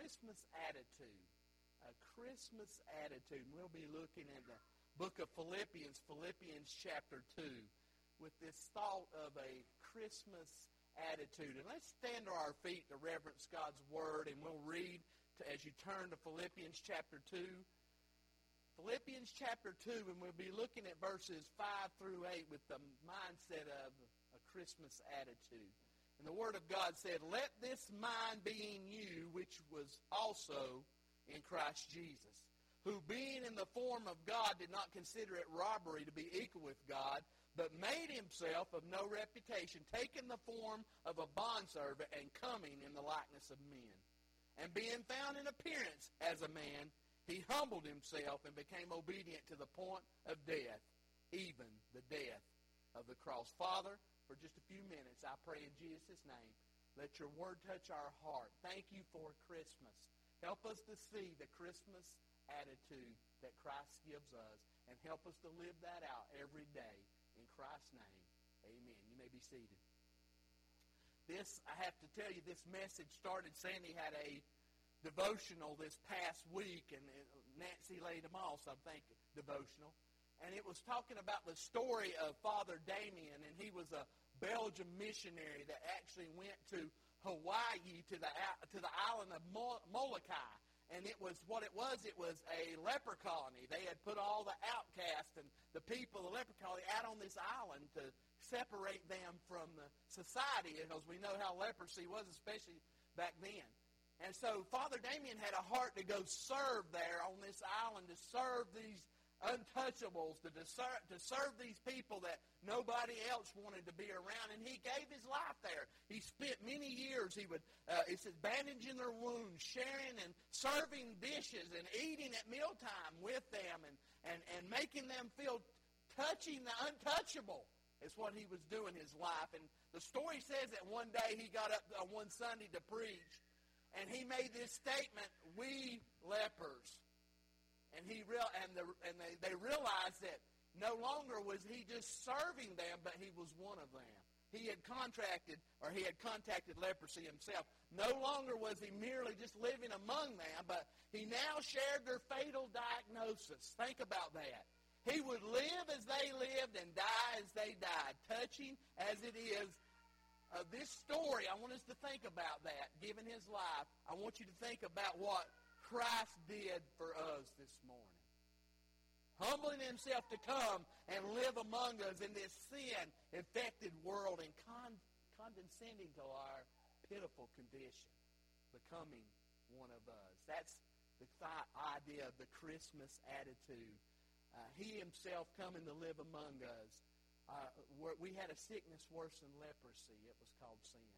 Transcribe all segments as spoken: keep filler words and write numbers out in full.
Christmas attitude. A Christmas attitude. And we'll be looking at the book of Philippians, Philippians chapter two, with this thought of a Christmas attitude. And let's stand to our feet to reverence God's Word, and we'll read to, as you turn to Philippians chapter two. Philippians chapter two, and we'll be looking at verses five through eight with the mindset of a Christmas attitude. And the Word of God said, "Let this mind be in you, which was also in Christ Jesus, who being in the form of God did not consider it robbery to be equal with God, but made himself of no reputation, taking the form of a bondservant and coming in the likeness of men. And being found in appearance as a man, he humbled himself and became obedient to the point of death, even the death of the cross." Father, for just a few minutes, I pray in Jesus' name, let your word touch our heart. Thank you for Christmas. Help us to see the Christmas attitude that Christ gives us, and help us to live that out every day. In Christ's name, amen. You may be seated. This, I have to tell you, this message started, Sandy had a devotional this past week, and Nancy laid them off, so I think, devotional. And it was talking about the story of Father Damien, and he was a Belgian missionary that actually went to Hawaii, to the to the island of Molokai. And it was, what it was, it was a leper colony. They had put all the outcasts and the people, the leper colony, out on this island to separate them from the society, because we know how leprosy was, especially back then. And so Father Damien had a heart to go serve there on this island, to serve these untouchables, to, deser- to serve these people that nobody else wanted to be around, and he gave his life there. He spent many years, he would, uh, it says, bandaging their wounds, sharing and serving dishes, and eating at mealtime with them, and, and, and making them feel touching the untouchable is what he was doing his life. And the story says that one day he got up on one Sunday to preach, and he made this statement, "We lepers." And he real and the and they, they realized that no longer was he just serving them, but he was one of them. He had contracted, or he had contacted leprosy himself. No longer was he merely just living among them, but he now shared their fatal diagnosis. Think about that. He would live as they lived and die as they died. Touching as it is of this story, I want us to think about that. Given his life, I want you to think about what Christ did for us this morning. Humbling himself to come and live among us in this sin-infected world, and con- condescending to our pitiful condition, becoming one of us. That's the th- idea of the Christmas attitude. Uh, he himself coming to live among us. Uh, we had a sickness worse than leprosy. It was called sin.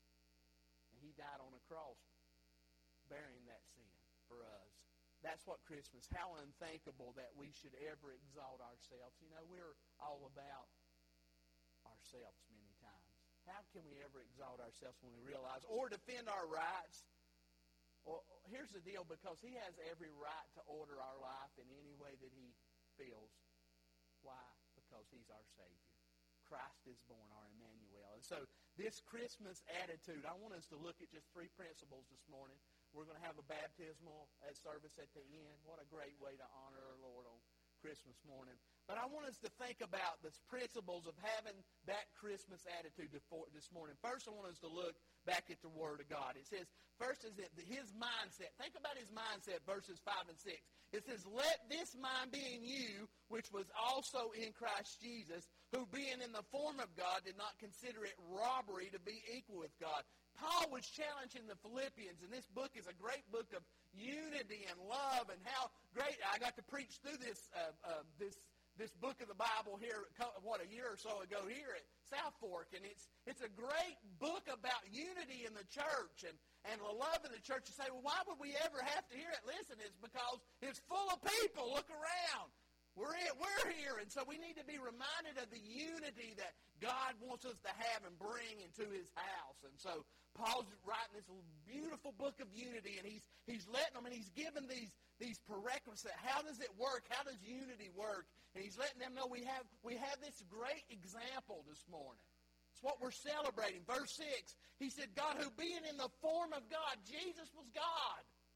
And he died on a cross bearing that sin for us. That's what Christmas, how unthinkable that we should ever exalt ourselves. You know, we're all about ourselves many times. How can we ever exalt ourselves when we realize, or defend our rights? Well, here's the deal, because he has every right to order our life in any way that he feels. Why? Because he's our Savior. Christ is born, our Emmanuel. And so this Christmas attitude, I want us to look at just three principles this morning. We're going to have a baptismal service at the end. What a great way to honor our Lord on Christmas morning. But I want us to think about the principles of having that Christmas attitude this morning. First, I want us to look back at the Word of God. It says, first is that his mindset. Think about his mindset, verses five and six. It says, "Let this mind be in you, which was also in Christ Jesus, who being in the form of God did not consider it robbery to be equal with God." Paul was challenging the Philippians, and this book is a great book of unity and love, and how great. I got to preach through this uh, uh, this this book of the Bible here, what, a year or so ago here at South Fork, and it's it's a great book about unity in the church and, and the love in the church. You say, well, why would we ever have to hear it? Listen, it's because it's full of people. Look around. We're in, we're here, and so we need to be reminded of the unity that God wants us to have and bring into his house. And so Paul's writing this beautiful book of unity, and he's he's letting them, and he's given these these prerequisites. How does it work? How does unity work? And he's letting them know we have we have this great example this morning. It's what we're celebrating. Verse six, he said, God, who being in the form of God, Jesus was God.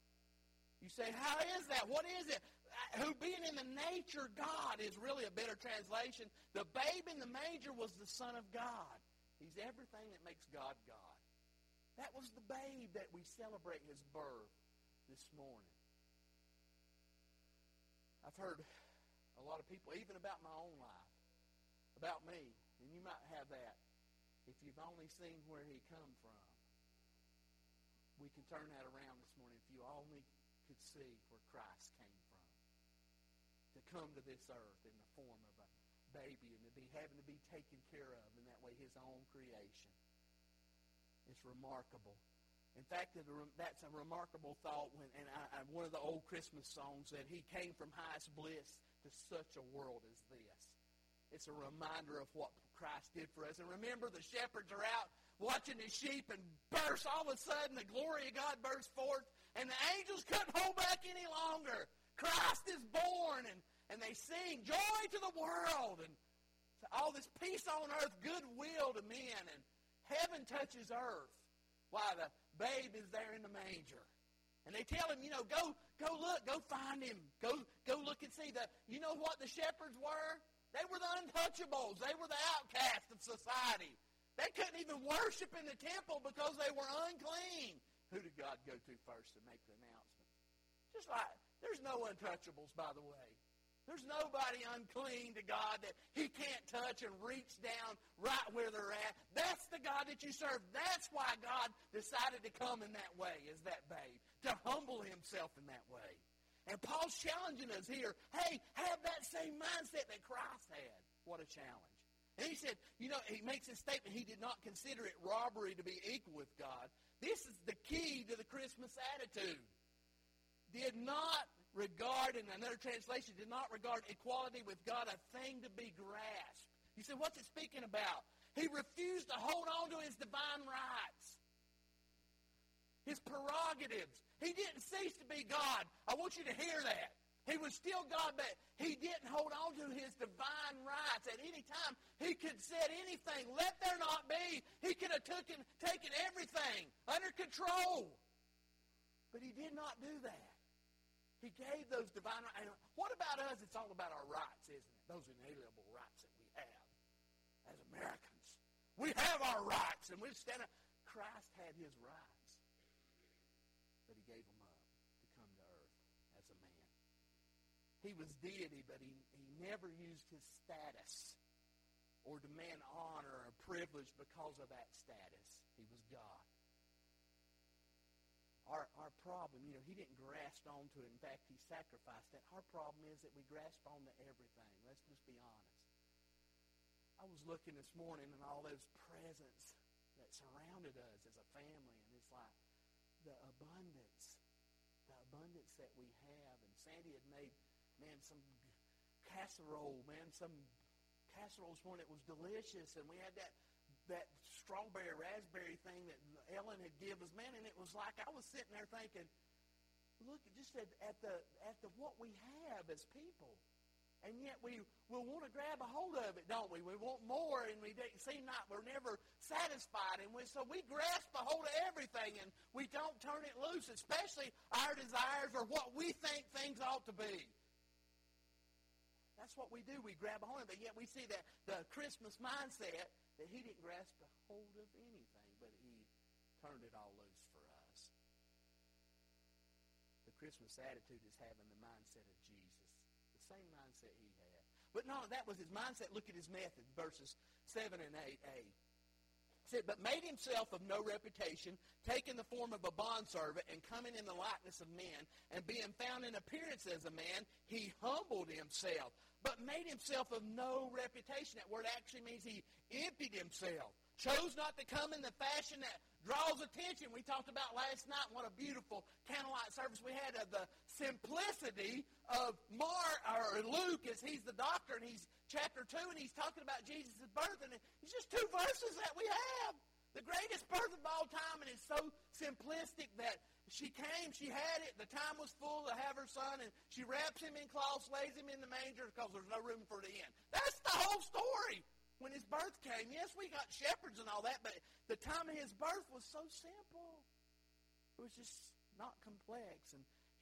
You say, how is that? What is it? Who being in the nature God is really a better translation. The babe in the manger was the Son of God. He's everything that makes God God. That was the babe that we celebrate his birth this morning. I've heard a lot of people, even about my own life, about me, and you might have that if you've only seen where he come from. We can turn that around this morning if you only could see where Christ came from. To come to this earth in the form of a baby and to be having to be taken care of in that way, his own creation. It's remarkable. In fact, that's a remarkable thought. When, and I, I, one of the old Christmas songs said, he came from highest bliss to such a world as this. It's a reminder of what Christ did for us. And remember, the shepherds are out watching his sheep and burst. All of a sudden, the glory of God burst forth, and the angels couldn't hold back any longer. Christ is born, and, and they sing, joy to the world, and all this peace on earth, goodwill to men, and heaven touches earth. Why, the babe is there in the manger. And they tell him, you know, go go look, go find him. Go go look and see. The, you know what the shepherds were? They were the untouchables. They were the outcasts of society. They couldn't even worship in the temple because they were unclean. Who did God go to first to make the announcement? Just like, there's no untouchables, by the way. There's nobody unclean to God that he can't touch and reach down right where they're at. That's the God that you serve. That's why God decided to come in that way as that babe, to humble himself in that way. And Paul's challenging us here, hey, have that same mindset that Christ had. What a challenge. And he said, you know, he makes a statement, he did not consider it robbery to be equal with God. This is the key to the Christmas attitude. Did not regard, in another translation, did not regard equality with God a thing to be grasped. You say, what's it speaking about? He refused to hold on to his divine rights, his prerogatives. He didn't cease to be God. I want you to hear that. He was still God, but he didn't hold on to his divine rights. At any time, he could said anything. Let there not be. He could have taken, taken everything under control. But he did not do that. He gave those divine rights. What about us? It's all about our rights, isn't it? Those inalienable rights that we have as Americans. We have our rights, and we stand up. Christ had his rights, but he gave them up to come to earth as a man. He was deity, but he, he never used his status or demand honor or privilege because of that status. He was God. Our our problem, you know, he didn't grasp onto it. In fact, he sacrificed that. Our problem is that we grasp onto everything. Let's just be honest. I was looking this morning at all those presents that surrounded us as a family, and it's like the abundance, the abundance that we have. And Sandy had made, man, some casserole, man, some casserole this morning. It was delicious, and we had that that strawberry, raspberry thing that Ellen had given us, man, and it was like I was sitting there thinking, look, just at, at the at the what we have as people. And yet we will want to grab a hold of it, don't we? We want more, and we seem not, we're never satisfied. And we, so we grasp a hold of everything, and we don't turn it loose, especially our desires or what we think things ought to be. That's what we do. We grab a hold of it. Yet we see that the Christmas mindset that he didn't grasp a hold of anything, but he turned it all loose for us. The Christmas attitude is having the mindset of Jesus, the same mindset he had. But no, that was his mindset. Look at his method, verses seven and eight a. It said, but made himself of no reputation, taking the form of a bondservant, and coming in the likeness of men, and being found in appearance as a man, he humbled himself, but made himself of no reputation. That word actually means he emptied himself. Chose not to come in the fashion that draws attention. We talked about last night what a beautiful candlelight service we had of the simplicity of Mark or Luke, as he's the doctor, and he's chapter two, and he's talking about Jesus' birth, and it's just two verses that we have. The greatest birth of all time, and it's so simplistic that she came, she had it, the time was full to have her son, and she wraps him in cloths, lays him in the manger because there's no room for the inn. That's the whole story. When his birth came, yes, we got shepherds and all that, but the time of his birth was so simple. It was just not complex. And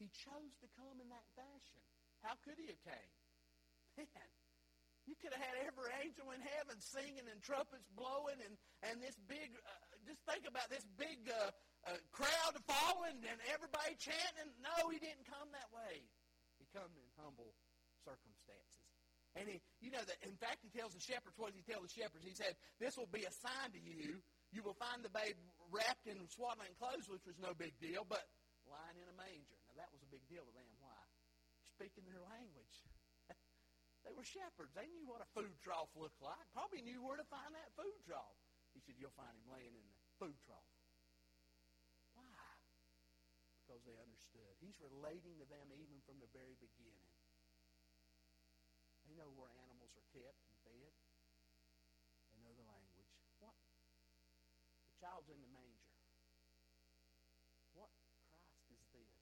he chose to come in that fashion. How could he have came? Man, you could have had every angel in heaven singing and trumpets blowing and, and this big, uh, just think about this big uh, uh, crowd following and everybody chanting. No, he didn't come that way. He come in humble circumstances. And he, you know, that in fact, he tells the shepherds, what does he tell the shepherds? He said, this will be a sign to you. You will find the babe wrapped in swaddling clothes, which was no big deal, but lying in a manger. Now, that was a big deal to them. Why? Speaking their language. They were shepherds. They knew what a food trough looked like. Probably knew where to find that food trough. He said, you'll find him laying in the food trough. Why? Because they understood. He's relating to them even from the very beginning. They know where animals are kept and fed. They know the language. What? The child's in the manger. What Christ is this?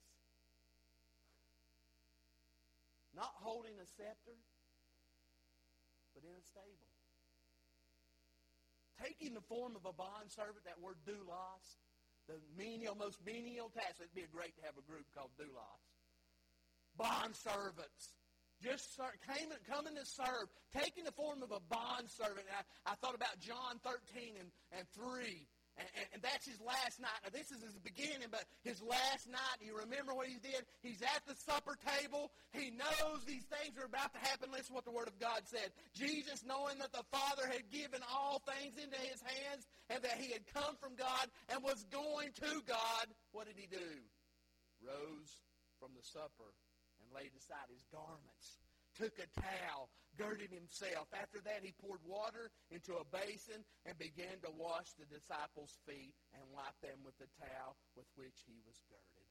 Not holding a scepter, but in a stable. Taking the form of a bondservant, that word doulos, the menial, most menial task. It'd be great to have a group called doulos. Bondservants. Just start, came, coming to serve. Taking the form of a bondservant. I, I thought about John thirteen and, and three. And, and, and that's his last night. Now, this is his beginning, but his last night, you remember what he did? He's at the supper table. He knows these things are about to happen. Listen to what the Word of God said. Jesus, knowing that the Father had given all things into his hands and that he had come from God and was going to God, what did he do? Rose from the supper and laid aside his garments, took a towel, girded himself. After that, he poured water into a basin and began to wash the disciples' feet and wipe them with the towel with which he was girded.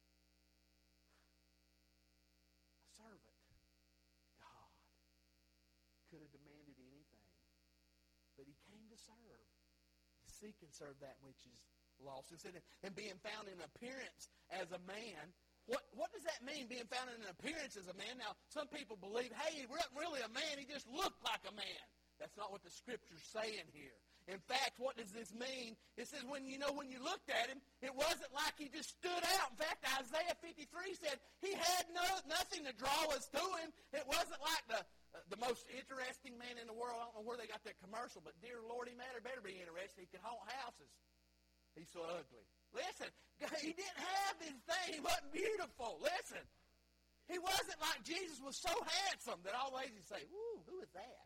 A servant, God, could have demanded anything, but he came to serve, to seek and serve that which is lost. Instead of and being found in appearance as a man. What what does that mean, being found in an appearance as a man? Now, some people believe, hey, he wasn't really a man. He just looked like a man. That's not what the Scripture's saying here. In fact, what does this mean? It says when you know when you looked at him, it wasn't like he just stood out. In fact, Isaiah fifty-three said he had no nothing to draw us to him. It wasn't like the uh, the most interesting man in the world. I don't know where they got that commercial, but dear Lord, he better better be interesting. He could haunt houses. He's so ugly. Listen, he didn't have this thing. He wasn't beautiful. Listen, he wasn't like Jesus was so handsome that all ladies say, "Ooh, who is that?"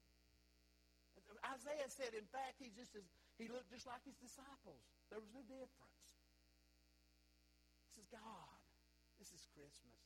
Isaiah said, in fact, he just as he looked just like his disciples. There was no difference. This is God. This is Christmas.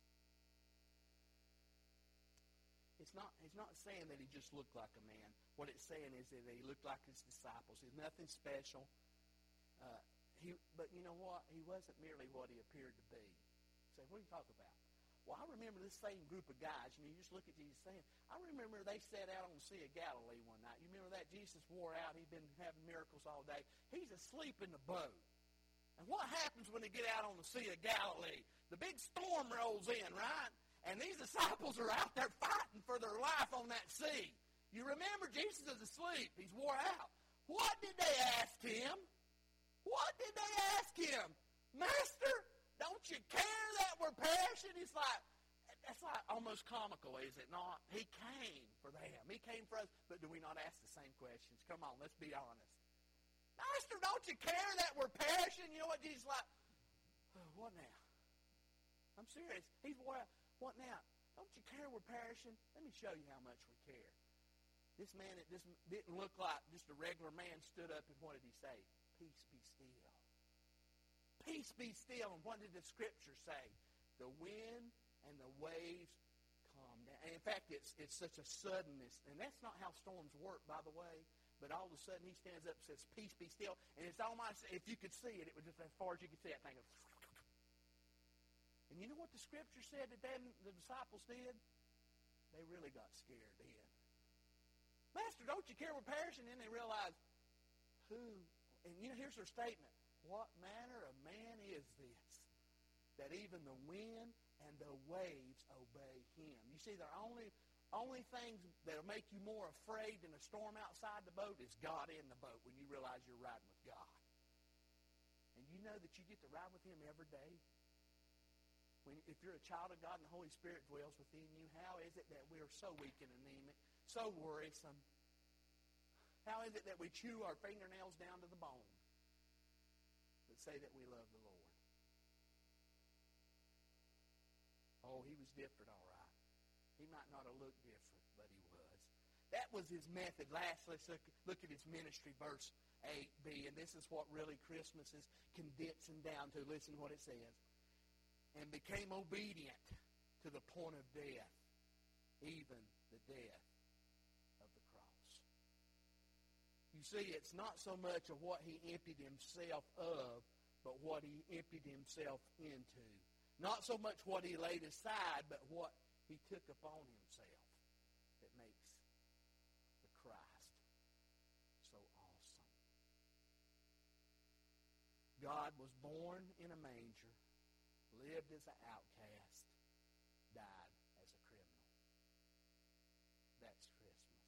It's not. It's not saying that he just looked like a man. What it's saying is that he looked like his disciples. He's nothing special. Uh, He, but you know what? He wasn't merely what he appeared to be. You say, what are you talking about? Well, I remember this same group of guys. You know, you just look at Jesus saying, I remember they sat out on the Sea of Galilee one night. You remember that? Jesus wore out. He'd been having miracles all day. He's asleep in the boat. And what happens when they get out on the Sea of Galilee? The big storm rolls in, right? And these disciples are out there fighting for their life on that sea. You remember Jesus is asleep. He's wore out. What did they ask him? What did they ask him? Master, don't you care that we're perishing? It's like, that's like almost comical, is it not? He came for them. He came for us. But do we not ask the same questions? Come on, let's be honest. Master, don't you care that we're perishing? You know what Jesus is like? Oh, what now? I'm serious. He's what? What now? Don't you care we're perishing? Let me show you how much we care. This man, it just didn't look like just a regular man, stood up and what did he say? Peace be still. Peace be still. And what did the Scripture say? The wind and the waves calm down. And in fact, it's it's such a suddenness. And that's not how storms work, by the way. But all of a sudden, he stands up and says, peace be still. And it's almost, if you could see it, it was just as far as you could see that thing. And you know what the Scripture said that then the disciples did? They really got scared then. Master, don't you care we're perishing? And then they realized, who... And you know, here's their statement. What manner of man is this, that even the wind and the waves obey him? You see, the only, only things that will make you more afraid than a storm outside the boat is God in the boat when you realize you're riding with God. And you know that you get to ride with him every day. when, if you're a child of God and the Holy Spirit dwells within you, how is it that we are so weak and anemic, so worrisome? How is it that we chew our fingernails down to the bone, but say that we love the Lord? Oh, he was different, all right. He might not have looked different, but he was. That was his method. Last, let's look, look at his ministry, verse eight b, and this is what really Christmas is condensing down to. Listen to what it says. And became obedient to the point of death, even the death of the cross. You see, it's not so much of what he emptied himself of, but what he emptied himself into. Not so much what he laid aside, but what he took upon himself that makes the Christ so awesome. God was born in a manger, lived as an outcast, died as a criminal. That's Christmas.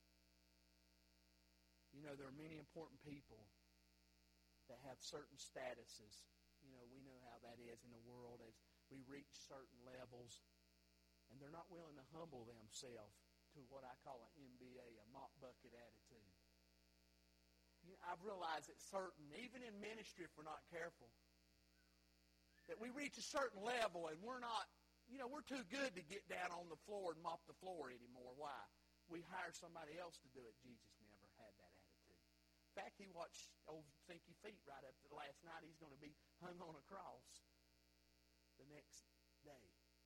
You know, there are many important people that have certain statuses. You know, we know how that is in the world as we reach certain levels, and they're not willing to humble themselves to what I call an M B A, a mop bucket attitude. You know, I've realized that certain, even in ministry if we're not careful, that we reach a certain level and we're not, you know, we're too good to get down on the floor and mop the floor anymore. Why? We hire somebody else to do it. Jesus never had that attitude. In fact, he watched old stinky feet right up to the last night. He's going to be hung on a cross the next day.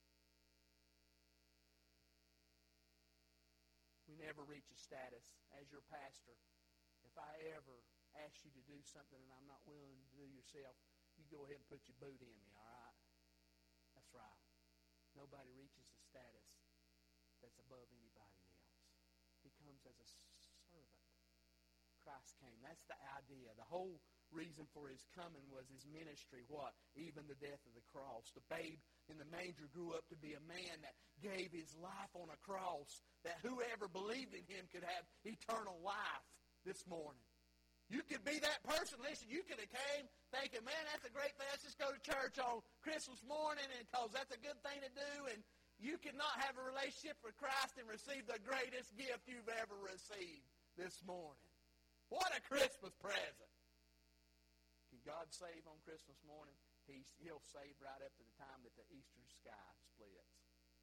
We never reach a status as your pastor. If I ever ask you to do something and I'm not willing to do yourself, you go ahead and put your boot in me, all right? That's right. Nobody reaches a status that's above anybody else. He comes as a servant. Christ came. That's the idea. The whole reason for his coming was his ministry. What? Even the death of the cross. The babe in the manger grew up to be a man that gave his life on a cross, that whoever believed in him could have eternal life this morning. You could be that person. Listen, you could have came thinking, man, that's a great thing. Let's just go to church on Christmas morning because that's a good thing to do. And you could not have a relationship with Christ and receive the greatest gift you've ever received this morning. What a Christmas present. Can God save on Christmas morning? He's, he'll save right up to the time that the eastern sky splits.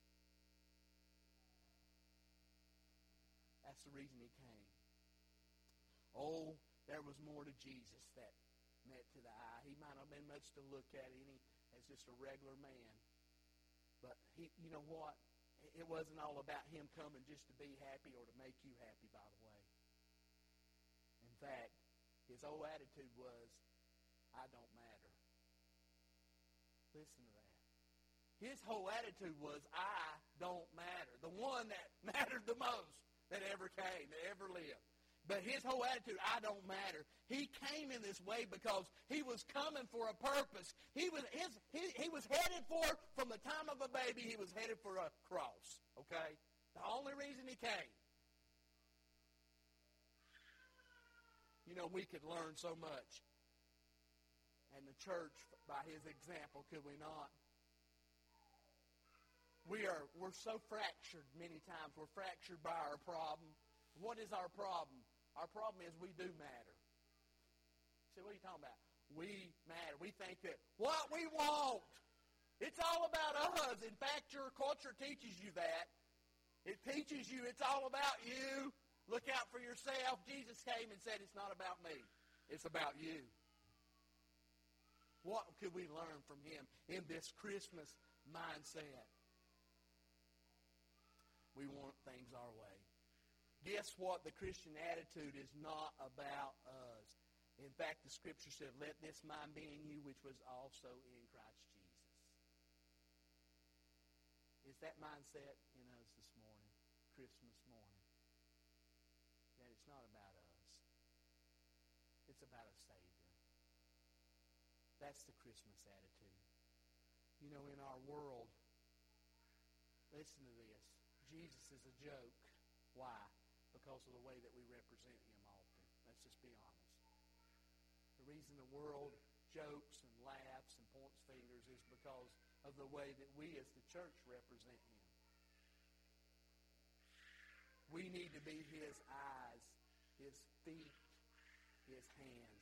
That's the reason he came. Oh, there was more to Jesus that met to the eye. He might not have been much to look at any as just a regular man. But he, you know what? It wasn't all about him coming just to be happy or to make you happy, by the way. In fact, his whole attitude was, I don't matter. Listen to that. His whole attitude was, I don't matter. The one that mattered the most that ever came, that ever lived. But his whole attitude, I don't matter. He came in this way because he was coming for a purpose. He was his, he, he was headed for, from the time of a baby, he was headed for a cross. Okay? The only reason he came. You know, we could learn so much. And the church, by his example, could we not? We are, we're so fractured many times. We're fractured by our problem. What is our problem? Our problem is we do matter. See, what are you talking about? We matter. We think that what we want, it's all about us. In fact, your culture teaches you that. It teaches you it's all about you. Look out for yourself. Jesus came and said it's not about me. It's about you. What could we learn from him in this Christmas mindset? We want things our way. Guess what? The Christian attitude is not about us. In fact, the Scripture said, let this mind be in you, which was also in Christ Jesus. Is that mindset in us this morning, Christmas morning? That it's not about us. It's about a Savior. That's the Christmas attitude. You know, in our world, listen to this. Jesus is a joke. Why? Because of the way that we represent him often. Let's just be honest. The reason the world jokes and laughs and points fingers is because of the way that we as the church represent Him. We need to be His eyes, His feet, His hands.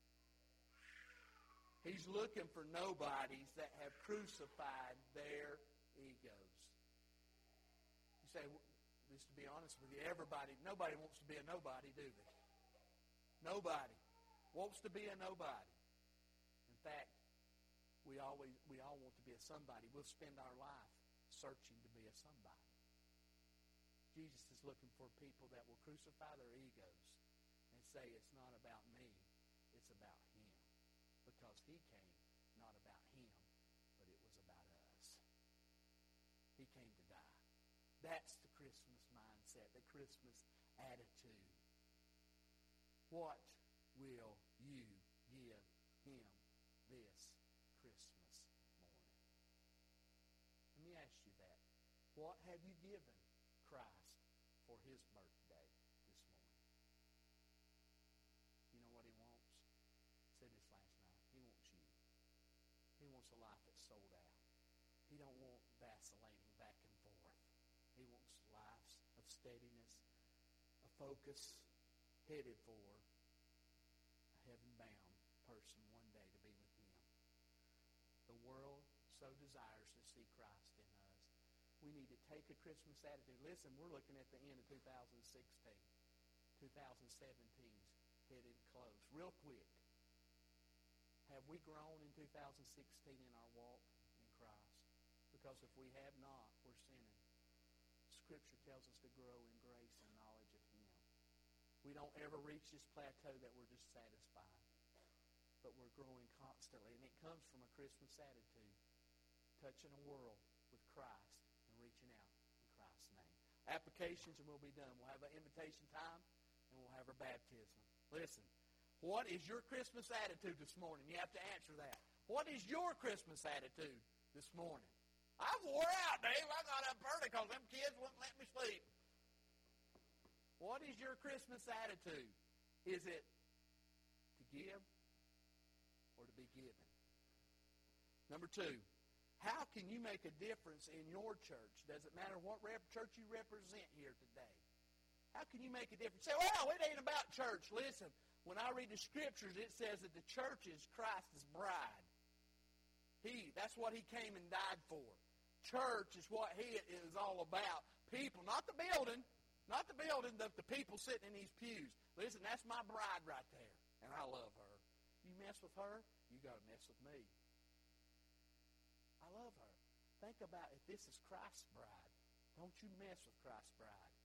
He's looking for nobodies that have crucified their egos. You say, just to be honest with you, everybody, nobody wants to be a nobody, do they? Nobody wants to be a nobody. In fact, we always we all want to be a somebody. We'll spend our life searching to be a somebody. Jesus is looking for people that will crucify their egos and say, it's not about me, it's about Him. Because He came not about Him, but it was about us. He came to die. That's the Christmas mindset, the Christmas attitude. What will you give Him this Christmas morning? Let me ask you that. What have you given Christ for His birthday this morning? You know what He wants? I said this last night. He wants you. He wants a life that's sold out. He don't want vacillating back and forth. He wants lives of steadiness, a focus, headed for a heaven-bound person one day to be with Him. The world so desires to see Christ in us. We need to take a Christmas attitude. Listen, we're looking at the end of two thousand sixteen. two thousand seventeen's headed close. Real quick. Have we grown in two thousand sixteen in our walk in Christ? Because if we have not, we're sinning. Scripture tells us to grow in grace and knowledge of Him. We don't ever reach this plateau that we're just satisfied. But we're growing constantly. And it comes from a Christmas attitude. Touching a world with Christ and reaching out in Christ's name. Applications and we'll be done. We'll have an invitation time and we'll have our baptism. Listen, what is your Christmas attitude this morning? You have to answer that. What is your Christmas attitude this morning? I wore out, Dave. I got up early because them kids wouldn't let me sleep. What is your Christmas attitude? Is it to give or to be given? Number two, how can you make a difference in your church? Doesn't matter what rep- church you represent here today. How can you make a difference? Say, well, it ain't about church. Listen, when I read the Scriptures, it says that the church is Christ's bride. He, that's what He came and died for. Church is what He is all about. People, not the building, not the building, the, the people sitting in these pews. Listen, that's my bride right there, and I love her. You mess with her, you got to mess with me. I love her. Think about if this is Christ's bride. Don't you mess with Christ's bride.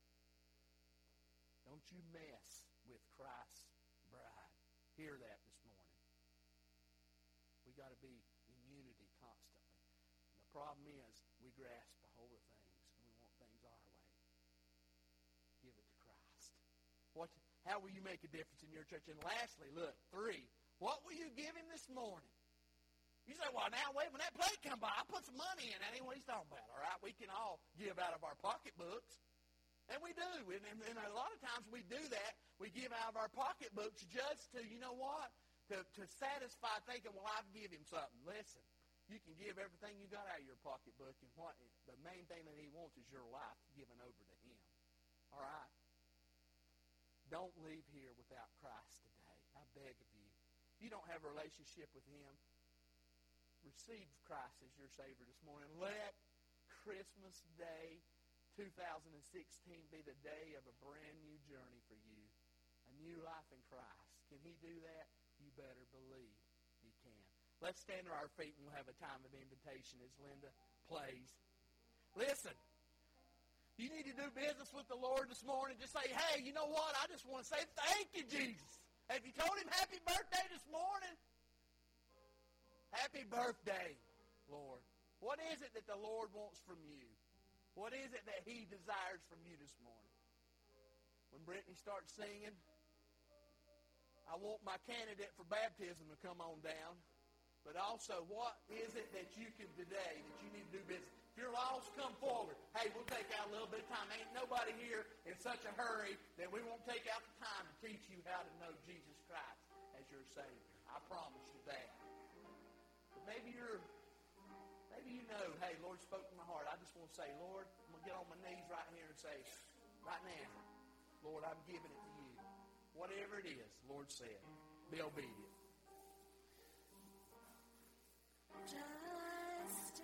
Don't you mess with Christ's bride. Hear that this morning. We got to be in unity constantly. And the problem is we grasp a hold of things and we want things our way. Give it to Christ. What? How will you make a difference in your church? And lastly, look, three, what will you give Him this morning? You say, well, now, wait, when that plate come by, I put some money in. That ain't what He's talking about, all right? We can all give out of our pocketbooks. And we do. And, and, and a lot of times we do that. We give out of our pocketbooks just to, you know what, to, to satisfy thinking, well, I've give Him something. Listen, you can give everything you got out of your pocketbook, and what the main thing that He wants is your life given over to Him. All right? Don't leave here without Christ today. I beg of you. If you don't have a relationship with Him, receive Christ as your Savior this morning. Let Christmas Day two thousand sixteen be the day of a brand new journey for you. A new life in Christ. Can He do that? You better believe He can. Let's stand to our feet and we'll have a time of invitation as Linda plays. Listen, you need to do business with the Lord this morning. Just say, hey, you know what? I just want to say thank you, Jesus. Have you told Him happy birthday this morning? Happy birthday, Lord. What is it that the Lord wants from you? What is it that He desires from you this morning? When Brittany starts singing, I want my candidate for baptism to come on down. But also, what is it that you can today, that you need to do business? If you're lost, come forward. Hey, we'll take out a little bit of time. Ain't nobody here in such a hurry that we won't take out the time to teach you how to know Jesus Christ as your Savior. I promise you that. But maybe you're maybe going to say, Lord, I'm going to get on my knees right here and say, right now, Lord, I'm giving it to you. Whatever it is, the Lord said, be obedient. Just as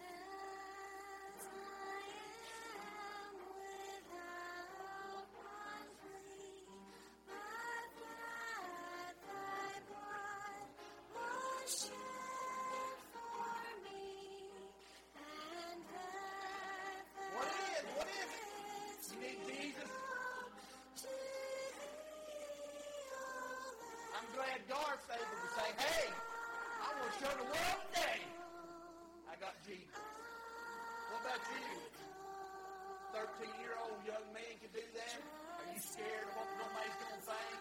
I am without one plea, but that thy blood was shed for me, and that thou What is? What is it? didst You need Jesus? to thee, O Lamb. I'm glad Garth's able to say, hey, I want to show the world today I got Jesus. What about you? thirteen-year-old young man can do that? Are you scared of what nobody's going to think?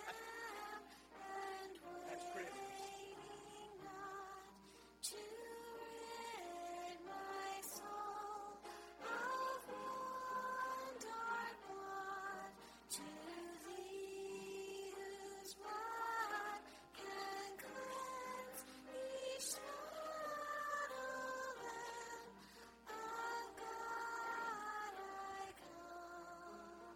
That's Christmas. To rid my soul of one dark blot, to thee whose blood can cleanse each spot, O Lamb of God, I come,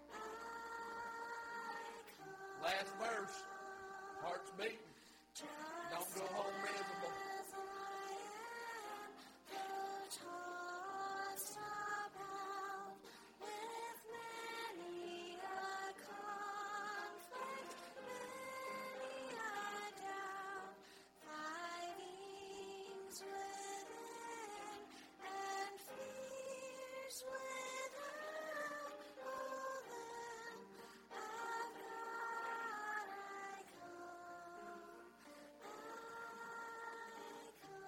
I come. Last verse. Heart's beating. Don't go home miserable. As I am, though tossed about with many a conflict, many a doubt, fightings within and fears without, O Lamb of God, I come, I come.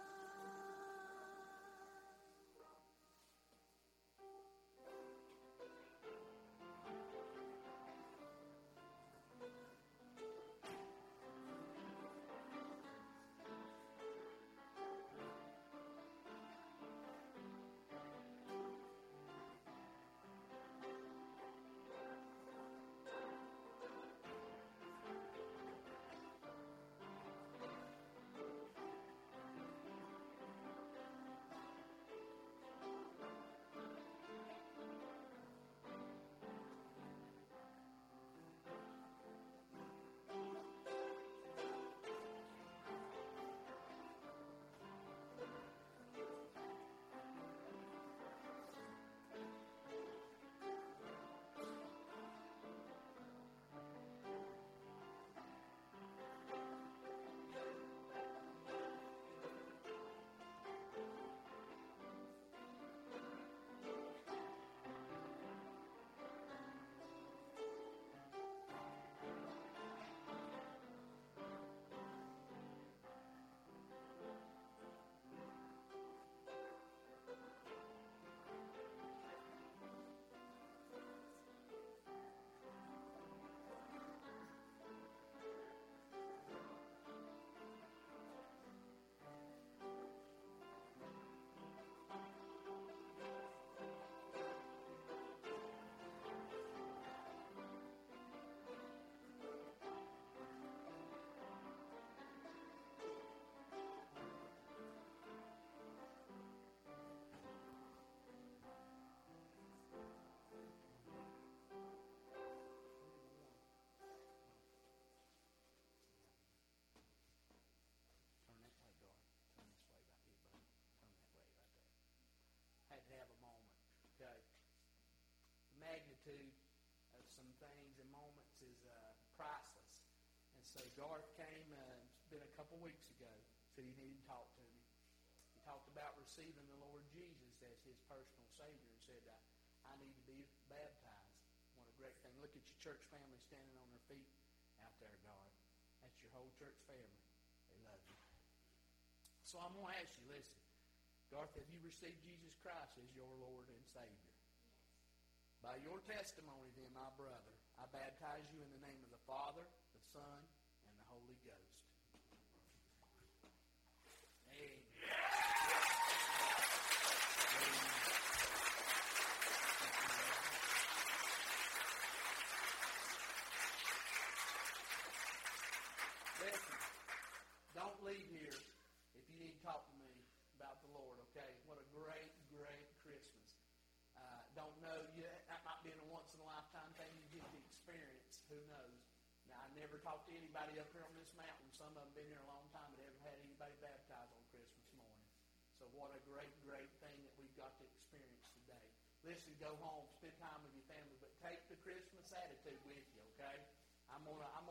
Turn that way, Garth. Turn this way right here, buddy. Turn that way right there. Had to have a moment, okay? The magnitude of some things and moments is uh, priceless. And so Garth came, uh, it's been a couple weeks ago, said he needed to talk to me. He talked about receiving the Lord Jesus as his personal Savior and said, I, I need to be baptized. What a great thing. Look at your church family standing on their feet out there, Garth. That's your whole church family. They love you. So I'm going to ask you, listen, Garth, have you received Jesus Christ as your Lord and Savior? By your testimony, then, my brother, I baptize you in the name of the Father, the Son, and the Holy Ghost. Amen. Listen, don't leave here if you need to talk to me about the Lord, okay? What a great, great Christmas. don't know. You, that might be a once-in-a-lifetime thing you get to experience. Who knows? Now, I never talked to anybody up here on this mountain. Some of them been here a long time, but ever had anybody baptized on Christmas morning. So what a great, great thing that we've got to experience today. Listen, go home, spend time with your family, but take the Christmas attitude with you, okay? I'm gonna, I'm